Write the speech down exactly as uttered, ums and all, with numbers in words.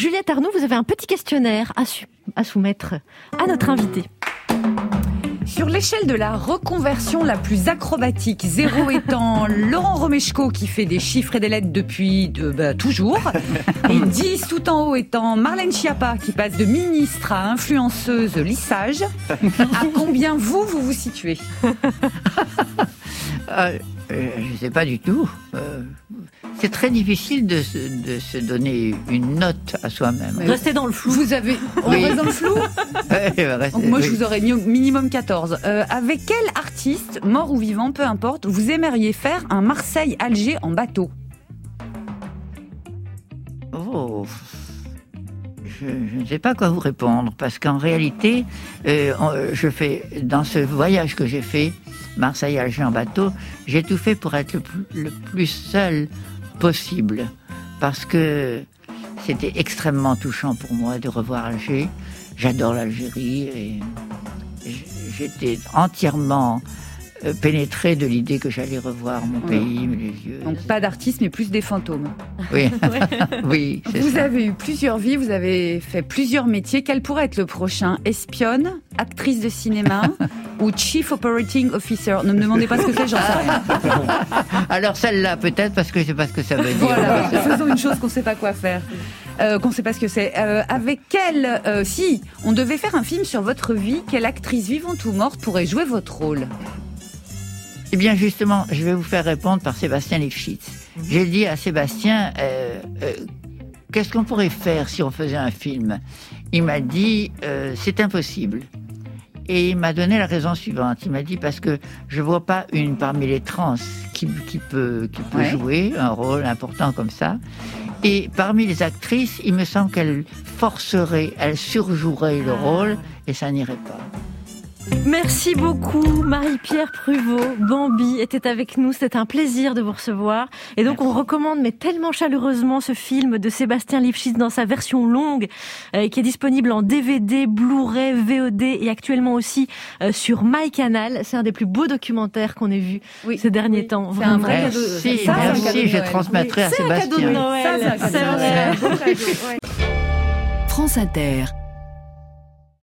Juliette Arnoux, vous avez un petit questionnaire à, su- à soumettre à notre invité. Sur l'échelle de la reconversion la plus acrobatique, zéro étant Laurent Romeshko qui fait des chiffres et des lettres depuis de, bah, toujours, et dix tout en haut étant Marlène Schiappa qui passe de ministre à influenceuse lissage, à combien vous, vous vous situez ? euh, euh, Je ne sais pas du tout. Euh, c'est très difficile de se, de se donner une note à soi-même. Restez dans le flou. Vous avez... On Oui. reste dans le flou ? Ouais, restez- Donc moi, oui. je vous aurais mis au minimum quatorze. Euh, avec quel artiste, mort ou vivant, peu importe, vous aimeriez faire un Marseille-Alger en bateau ? Oh. Je, je ne sais pas quoi vous répondre, parce qu'en réalité, euh, on- je fais, dans ce voyage que j'ai fait, Marseille-Alger en bateau, j'ai tout fait pour être le plus, le plus seul possible, parce que c'était extrêmement touchant pour moi de revoir Alger. J'adore l'Algérie et j- j'étais entièrement euh, pénétré de l'idée que j'allais revoir mon pays, les yeux. Donc pas d'artiste, mais plus des fantômes. Oui, oui, c'est Vous ça. avez eu plusieurs vies, vous avez fait plusieurs métiers. Quel pourrait être le prochain ? Espionne, actrice de cinéma ou Chief Operating Officer ? Ne me demandez pas ce que c'est, j'en sais rien. Alors celle-là, peut-être, parce que je sais pas ce que ça veut dire. Voilà, faisons une chose qu'on ne sait pas quoi faire. Euh, qu'on ne sait pas ce que c'est. Euh, avec quelle... euh, si on devait faire un film sur votre vie, quelle actrice vivante ou morte pourrait jouer votre rôle ? Eh bien, justement, je vais vous faire répondre par Sébastien Lifshitz. J'ai dit à Sébastien, euh, euh, qu'est-ce qu'on pourrait faire si on faisait un film ? Il m'a dit, euh, c'est impossible. Et il m'a donné la raison suivante. Il m'a dit, parce que je vois pas une parmi les trans qui, qui peut, qui peut Ouais. jouer un rôle important comme ça. Et parmi les actrices, il me semble qu'elle forcerait, elle surjouerait le rôle, et ça n'irait pas. Merci beaucoup, Marie-Pierre Pruvot. Bambi était avec nous, c'était un plaisir de vous recevoir. Et donc, on recommande, mais tellement chaleureusement, ce film de Sébastien Lifshitz dans sa version longue, euh, qui est disponible en D V D, Blu-ray, V O D et actuellement aussi euh, sur MyCanal. C'est un des plus beaux documentaires qu'on ait vu Oui, ces derniers oui. temps. C'est un Vraiment. vrai cadeau. Merci, Ça, c'est un cadeau merci, de je Noël. transmettrai à C'est un cadeau de Sébastien. Noël. Ça, c'est un cadeau C'est de vrai. Noël. France Inter.